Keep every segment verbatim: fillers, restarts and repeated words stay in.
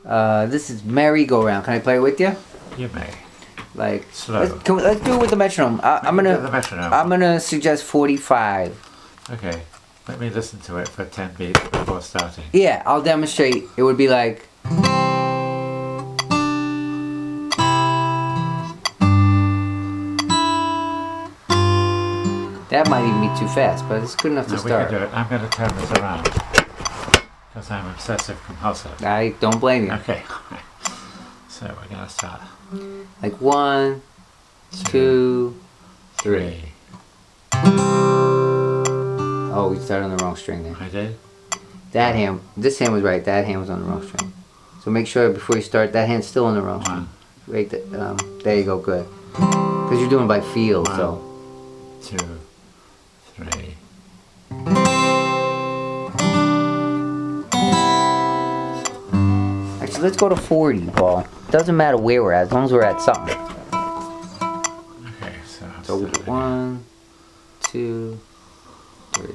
Uh, this is merry-go-round. Can I play it with you? You may. Like, Slow. let's, can we, let's do it with the metronome. I, I'm gonna. The metronome. I'm gonna suggest forty-five. Okay. Let me listen to it for ten beats before starting. Yeah, I'll demonstrate. It would be like. That might even be too fast, but it's good enough to No, we start. can do it. I'm going to turn this around because I'm obsessive compulsive. I don't blame you. Okay. So we're going to start. Like one, two, three. Oh, we started on the wrong string there. I did? That hand, this hand was right. That hand was on the wrong string. So make sure before you start, that hand's still on the wrong string. One. Right there, um, there you go, good. Because you're doing by feel, One. so. Two, three. Actually, let's go to forty, Paul. Doesn't matter where we're at, as long as we're at something. Okay, so. I'm So starting. one, two, three.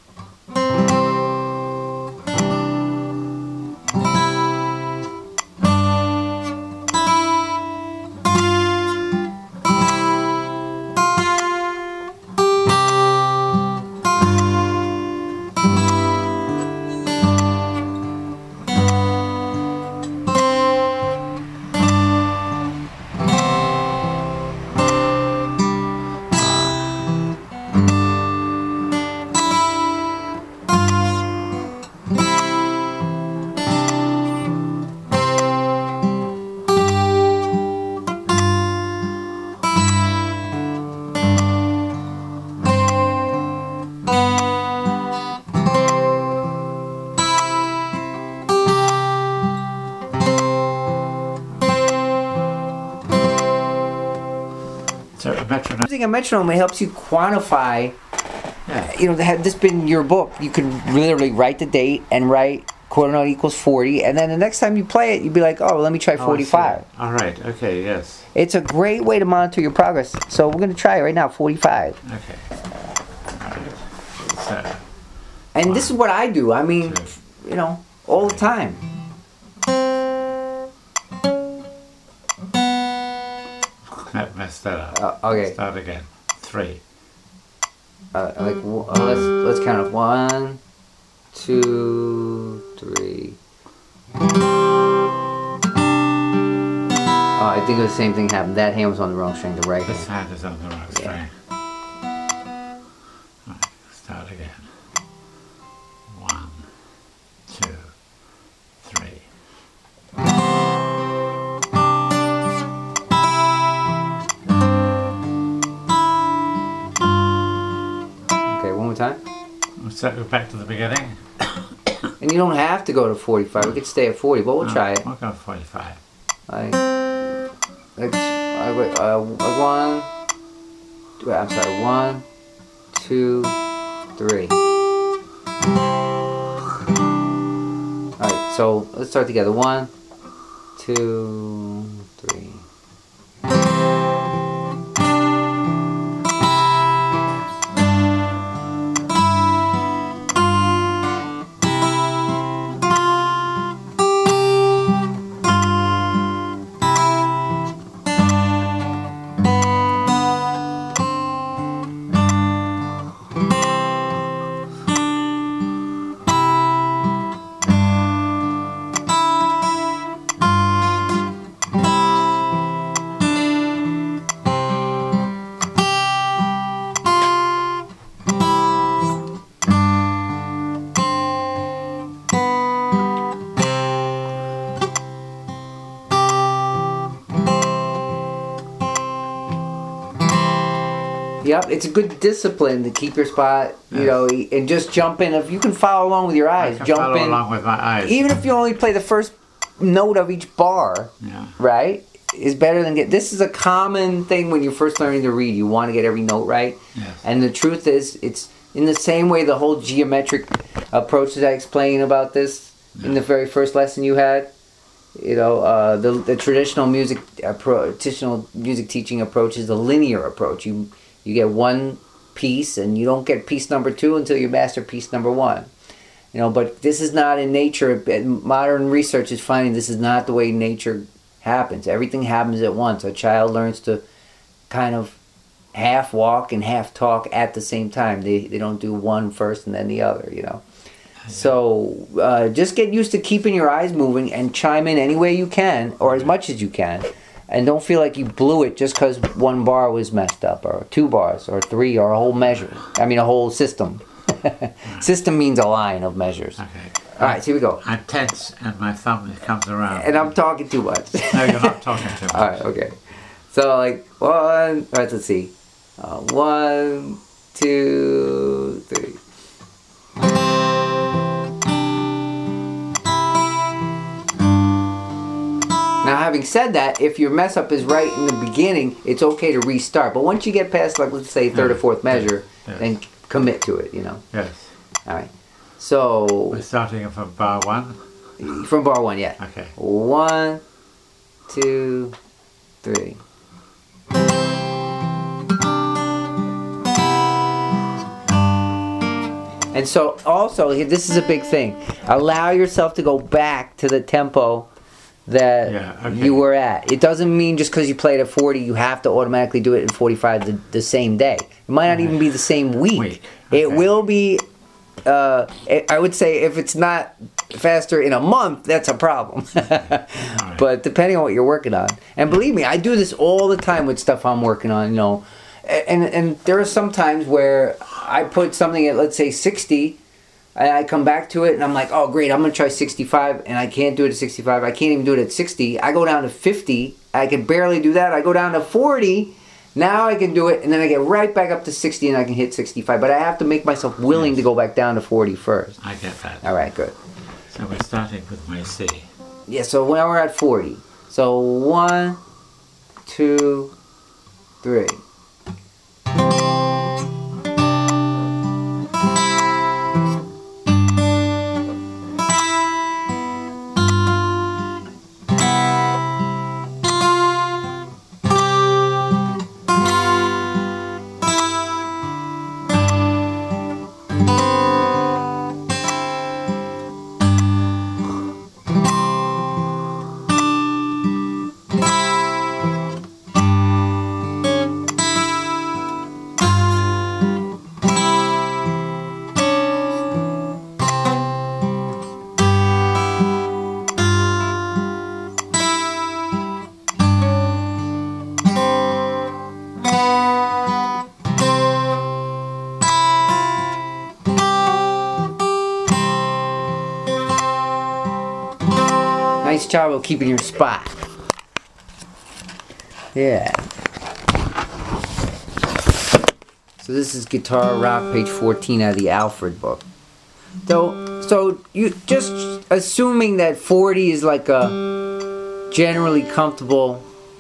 So a metronome. Using a metronome, it helps you quantify. Yeah. You know, had this been your book, you could literally write the date and write quarter note equals forty, and then the next time you play it, you'd be like, oh, let me try Oh, I see. forty-five. All right. Okay. Yes. It's a great way to monitor your progress. So we're going to try it right now, forty-five. Okay. All right. So. And this is what I do. I mean, Two. you know, all the time. I messed that up. Uh, okay. Start again. Three. Uh, like, w- uh, let's let's count it. One, two, three. Oh, I think the same thing happened. That hand was on the wrong string. The right This hand. hand is on the wrong string. Right, start again. One, two, three. Okay, one more time. So go back to the beginning. And you don't have to go to forty-five. We could stay at forty, but we'll try it. We'll go forty-five. Like, like, uh, wait, uh, one. Wait, I'm sorry. One, two, three. All right. So let's start together. One, two, three. Yep, it's a good discipline to keep your spot, you Yes. know, and just jump in. If you can follow along with your I eyes, can jump follow in. along with my eyes. Even if you only play the first note of each bar, Yeah. right, is better than get. This is a common thing when you're first learning to read. You want to get every note right. Yes. And the truth is, it's in the same way the whole geometric approach that I explained about this in the very first lesson you had. You know, uh, the the traditional music appro- traditional music teaching approach is the linear approach. You you get one piece, and you don't get piece number two until you master piece number one. You know, but this is not in nature. Modern research is finding this is not the way nature happens. Everything happens at once. A child learns to kind of half walk and half talk at the same time. They they don't do one first and then the other, you know. So uh, just get used to keeping your eyes moving and chime in any way you can, or as much as you can. And don't feel like you blew it just because one bar was messed up, or two bars, or three, or a whole measure. I mean, a whole system. System means a line of measures. Okay. All right, so here we go. I'm tense and my thumb comes around. And I'm talking too much. No, you're not talking too much. All right, okay. So, like, one, all right, let's see. Uh, one, two, three. Now, having said that, if your mess up is right in the beginning, it's okay to restart. But once you get past, like, let's say third or fourth measure, yes. then commit to it, you know. Yes. All right. So, We're starting from bar one? from bar one, yeah. Okay. One, two, three. And so, also, this is a big thing. Allow yourself to go back to the tempo that Yeah, okay. you were at. It doesn't mean just because you played at forty, you have to automatically do it in forty-five the, the same day. It might not even be the same week. Week, It okay. will be, uh, I would say, if it's not faster in a month, that's a problem. Right. But depending on what you're working on. And believe me, I do this all the time with stuff I'm working on, you know. And, and there are some times where I put something at, let's say, sixty, and I come back to it, and I'm like, oh, great, I'm going to try sixty-five, and I can't do it at sixty-five. I can't even do it at sixty. I go down to fifty. I can barely do that. I go down to forty. Now I can do it, and then I get right back up to sixty, and I can hit sixty-five. But I have to make myself willing Yes. to go back down to forty first. I get that. All right, good. So we're starting with my C. Yeah, so now we're at forty. So one, two, three. Nice job of keeping your spot. Yeah. So this is Guitar Rock, page fourteen out of the Alfred book. So, so you just assuming that forty is like a generally comfortable.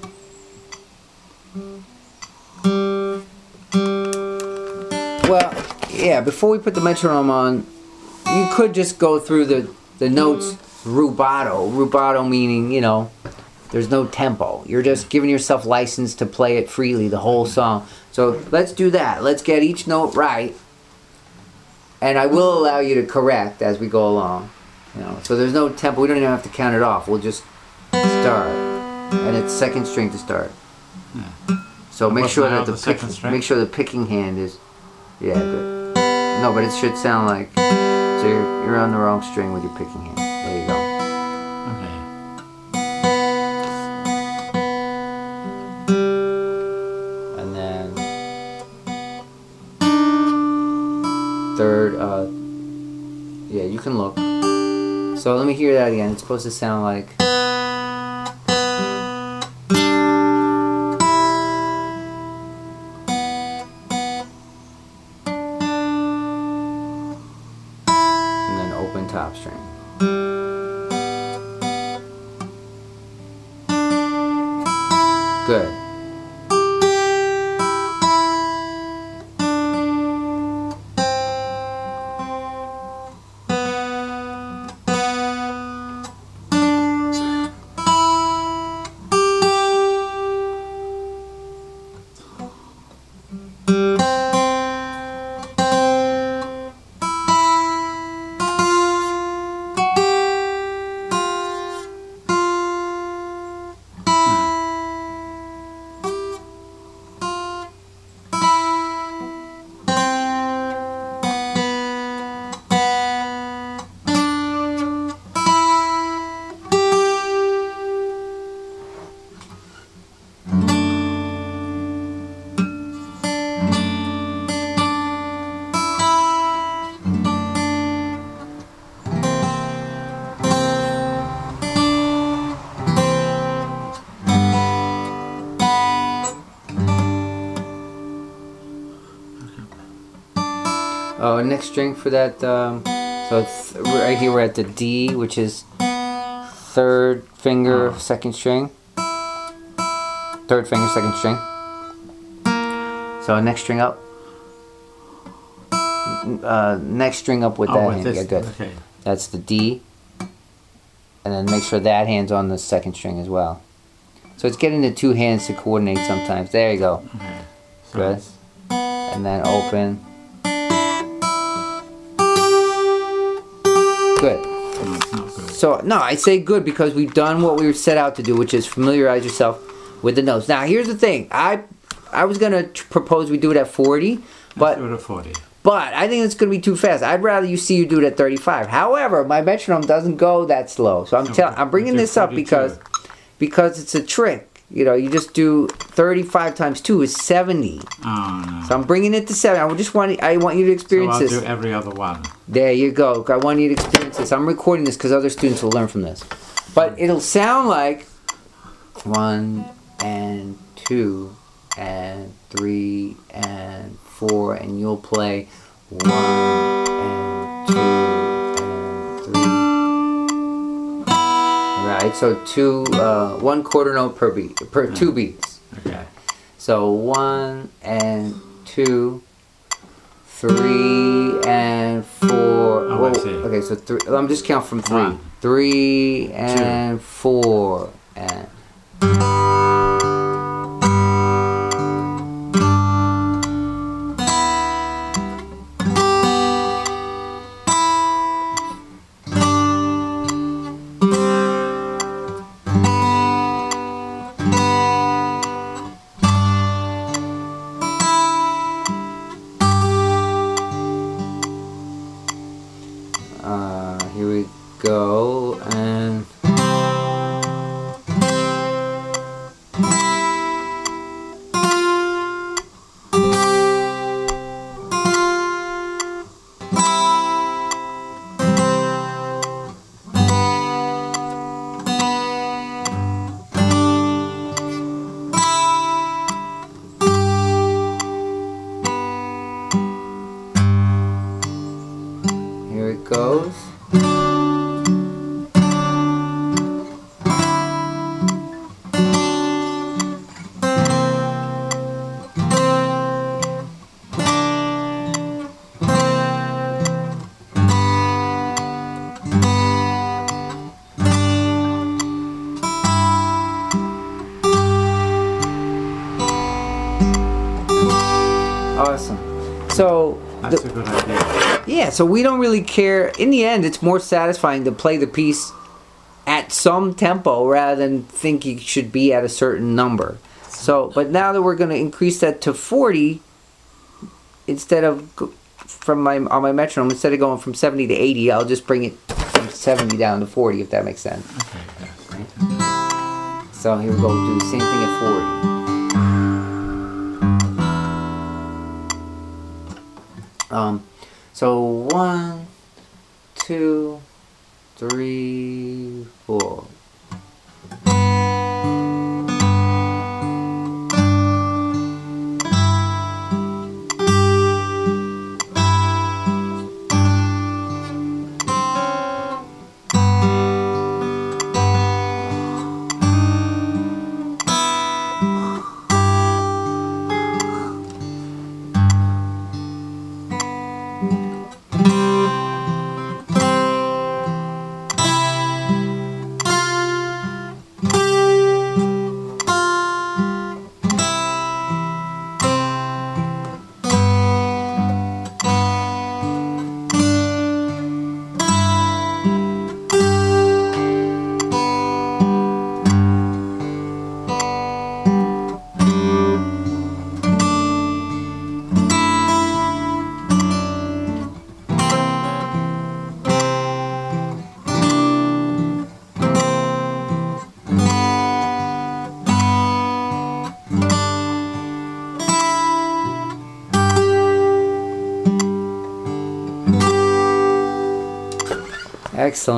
Well, yeah. Before we put the metronome on, you could just go through the the notes. Rubato. Rubato meaning, you know, there's no tempo. You're just giving yourself license to play it freely, the whole song. So let's do that. Let's get each note right. And I will allow you to correct as we go along. You know, so there's no tempo. We don't even have to count it off. We'll just start. And it's second string to start. So make What's sure now that the, the pick, second string? make sure the picking hand is, yeah, good. No, but it should sound like, so you're, you're on the wrong string with your picking hand. There you go. Okay. And then third, uh, yeah, you can look. So let me hear that again. It's supposed to sound like. And then open top string. Good. Oh, next string for that. Um, so it's right here we're at the D, which is third finger, Oh. second string. Third finger, second string. So next string up. Uh, next string up with Oh, that with hand. this. Yeah, good. Okay. That's the D. And then make sure that hand's on the second string as well. So it's getting the two hands to coordinate sometimes. There you go. Okay. So Good. it's- And then open. Good. oh, it's not good. So, no, I say good because we've done what we were set out to do, which is familiarize yourself with the notes. Now, here's the thing. I I was going to propose we do it at forty, but Let's do it at forty. but I think it's going to be too fast. I'd rather you see you do it at thirty-five. However, my metronome doesn't go that slow. So I'm So tell, I'm bringing we'll do this up forty-two. because because it's a trick. You know, you just do thirty-five times two is seventy. Oh no. So I'm bringing it to seven. I just want I want you to So experience I'll this. do every other one. There you go. I want you to experience this. I'm recording this because other students will learn from this. But it'll sound like one and two and three and four, and you'll play one and two and three. Right. So two, uh, one quarter note per beat, per two beats. Okay. So one and two, three and four. Oh, I Whoa, see. okay, so three. I'm just count from three. One. Three and four and. Uh, here we go, and here it goes. Awesome. So That's the- a good idea. yeah, so we don't really care. In the end, it's more satisfying to play the piece at some tempo rather than think you should be at a certain number. So, but now that we're going to increase that to forty, instead of go- from my on my metronome, instead of going from seventy to eighty, I'll just bring it from seventy down to forty, if that makes sense. Okay. Yes. So here we go. We'll do the same thing at forty. Um, so one, two, three, four. Excellent.